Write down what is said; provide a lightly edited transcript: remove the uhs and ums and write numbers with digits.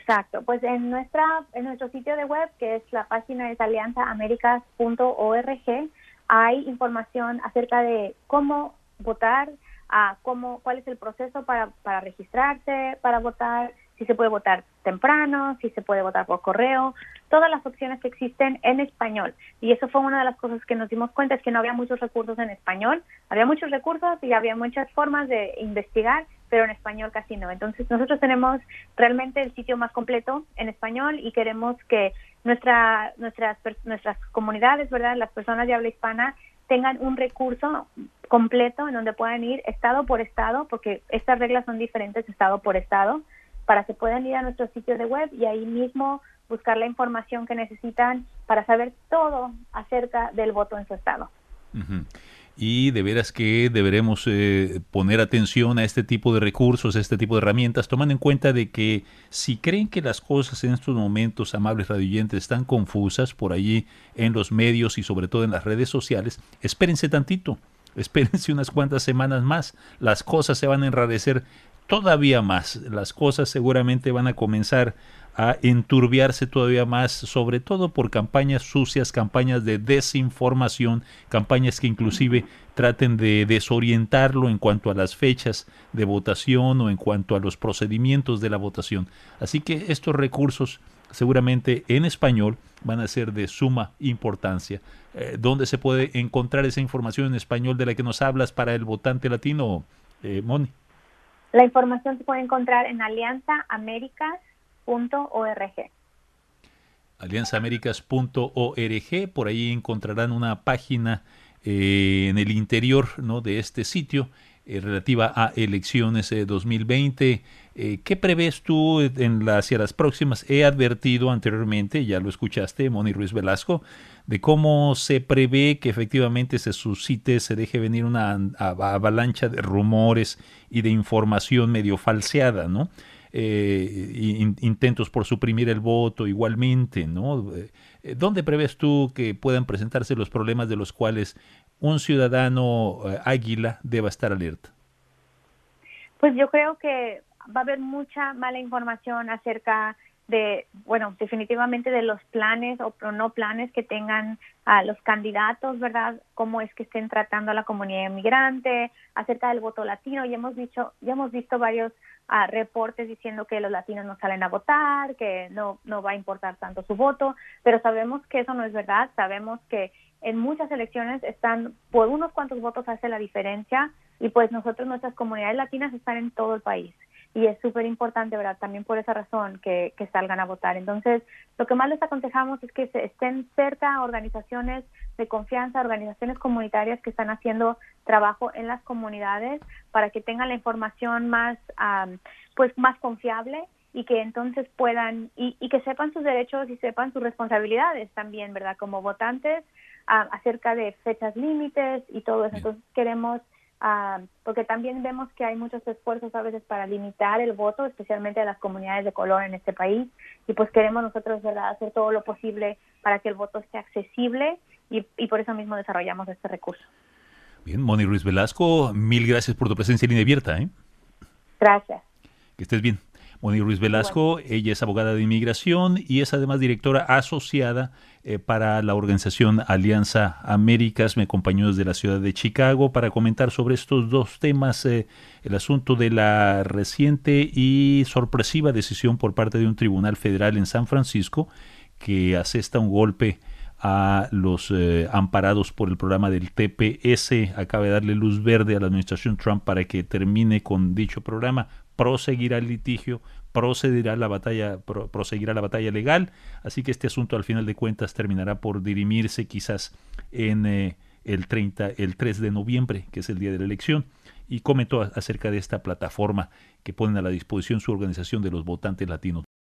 Exacto, pues en nuestro sitio de web, que es la página es alianzaamericas.org, hay información acerca de cómo votar, cuál es el proceso para registrarse, para votar, si se puede votar temprano, si se puede votar por correo, todas las opciones que existen en español. Y eso fue una de las cosas que nos dimos cuenta, es que no había muchos recursos en español. Había muchos recursos y había muchas formas de investigar, pero en español casi no. Entonces nosotros tenemos realmente el sitio más completo en español y queremos que nuestras comunidades, ¿verdad?, las personas de habla hispana, tengan un recurso completo en donde puedan ir estado por estado, porque estas reglas son diferentes estado por estado, para que puedan ir a nuestro sitio de web y ahí mismo buscar la información que necesitan para saber todo acerca del voto en su estado. Uh-huh. Y de veras que deberemos poner atención a este tipo de recursos, a este tipo de herramientas, tomando en cuenta de que si creen que las cosas en estos momentos, amables radioyentes, están confusas por allí en los medios y sobre todo en las redes sociales, espérense tantito, espérense unas cuantas semanas más, las cosas se van a enrarecer todavía más, las cosas seguramente van a comenzar a enturbiarse todavía más, sobre todo por campañas sucias, campañas de desinformación, campañas que inclusive traten de desorientarlo en cuanto a las fechas de votación o en cuanto a los procedimientos de la votación. Así que estos recursos seguramente en español van a ser de suma importancia. ¿Dónde se puede encontrar esa información en español de la que nos hablas para el votante latino, Moni? La información se puede encontrar en alianzaamericas.org. alianzaamericas.org, por ahí encontrarán una página en el interior, ¿no?, de este sitio relativa a elecciones 2020. ¿Qué prevés tú hacia las próximas? He advertido anteriormente, ya lo escuchaste, Moni Ruiz Velasco, de cómo se prevé que efectivamente se suscite, se deje venir una avalancha de rumores y de información medio falseada, ¿no? Intentos por suprimir el voto igualmente, ¿no? ¿Dónde prevés tú que puedan presentarse los problemas de los cuales un ciudadano águila deba estar alerta? Pues yo creo que va a haber mucha mala información acerca de, bueno, definitivamente de los planes o no planes que tengan los candidatos, ¿verdad? Cómo es que estén tratando a la comunidad inmigrante, acerca del voto latino. Ya hemos visto varios reportes diciendo que los latinos no salen a votar, que no va a importar tanto su voto, pero sabemos que eso no es verdad. Sabemos que en muchas elecciones por unos cuantos votos hace la diferencia, y pues nuestras comunidades latinas están en todo el país. Y es súper importante, ¿verdad?, también por esa razón que salgan a votar. Entonces, lo que más les aconsejamos es que estén cerca a organizaciones de confianza, organizaciones comunitarias que están haciendo trabajo en las comunidades para que tengan la información más confiable y que entonces puedan, y que sepan sus derechos y sepan sus responsabilidades también, ¿verdad?, como votantes, acerca de fechas límites y todo eso. Entonces queremos... porque también vemos que hay muchos esfuerzos a veces para limitar el voto, especialmente de las comunidades de color en este país, y pues queremos nosotros, ¿verdad?, hacer todo lo posible para que el voto esté accesible, y por eso mismo desarrollamos este recurso. Bien, Moni Ruiz Velasco, mil gracias por tu presencia en Línea Abierta. Gracias. Que estés bien. Moni Ruiz Velasco, ella es abogada de inmigración y es además directora asociada para la organización Alianza Américas. Me acompañó desde la ciudad de Chicago para comentar sobre estos dos temas, el asunto de la reciente y sorpresiva decisión por parte de un tribunal federal en San Francisco que asesta un golpe a los amparados por el programa del TPS. Acaba de darle luz verde a la administración Trump para que termine con dicho programa. Proseguirá el litigio, proseguirá la batalla legal, así que este asunto al final de cuentas terminará por dirimirse quizás en el 3 de noviembre, que es el día de la elección, y comentó acerca de esta plataforma que ponen a la disposición su organización de los votantes latinos.